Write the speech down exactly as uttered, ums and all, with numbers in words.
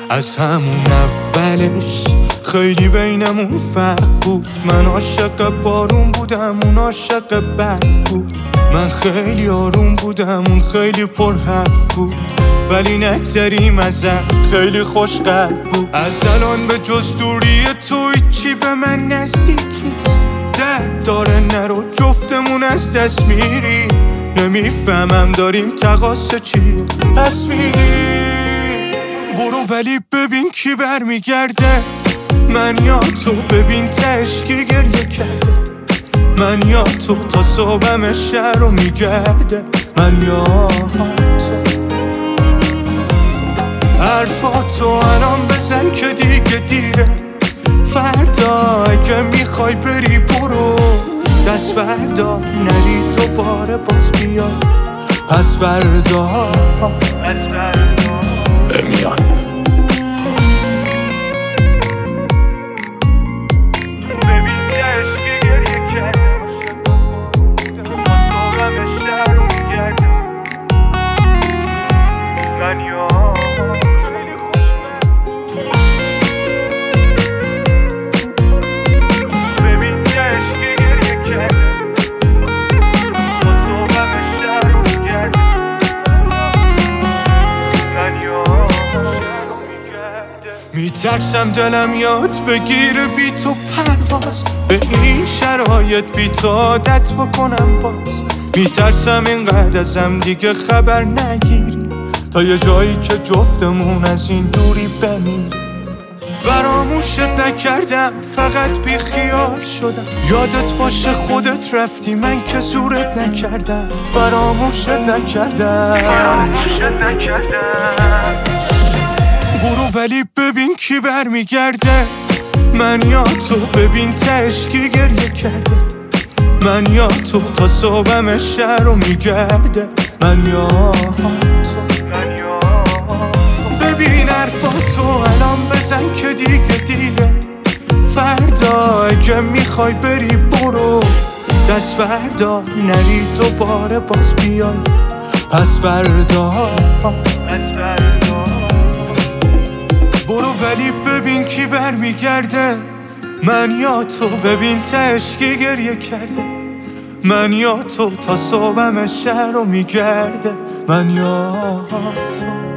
از همون اولش خیلی بینمون فرق بود. من عاشق بارون بودم، اون عاشق برف بود. من خیلی آروم بودم، اون خیلی پر حرف بود. ولی نگذریم ازت، خیلی خوش قلب بود. از الان به جز دوری تو هیچی به من نزدیک نیست. درد داره نرو، جفتمون از دست میری. نمیفهمم داریم تقاصه چی پس میری. برو ولی ببین کی برمیگرده. من یا تو، ببین تهش کی گریه کرده. من یا تو، تا صبحم شهر رو میگرده. من یا تو، حرفاتو الان بزن که دیگه دیره. فردا اگه میخوای بری برو، دست بردار نری دوباره باز بیا. پس فردا بمیان. میترسم دلم یاد بگیره بی تو پرواز، به این شرایط بی تو عادت بکنم باز. میترسم اینقدر ازم دیگه خبر نگیری، تا یه جایی که جفتمون از این دوری بمیری. فراموشت نکردم، فقط بی خیال شدم. یادت باشه خودت رفتی، من که زورت نکردم. فراموشت نکردم، فراموشت نکردم. برو ولی ببین کی برمیگرده. من یا تو، ببین تهش کی گریه کرده. من یا تو، تا صبحم شهر رو میگرده. من یا تو، ببین حرفاتو الان بزن که دیگه دیره. فردا اگه میخوای بری برو، دست بردار نری دوباره باز بیای. پس فردا برو ولی ببین کی برمیگرده. من یا تو، ببین تهش کی گریه کرده. من یا تو، تا صبحم شهر رو میگرده. من یا تو.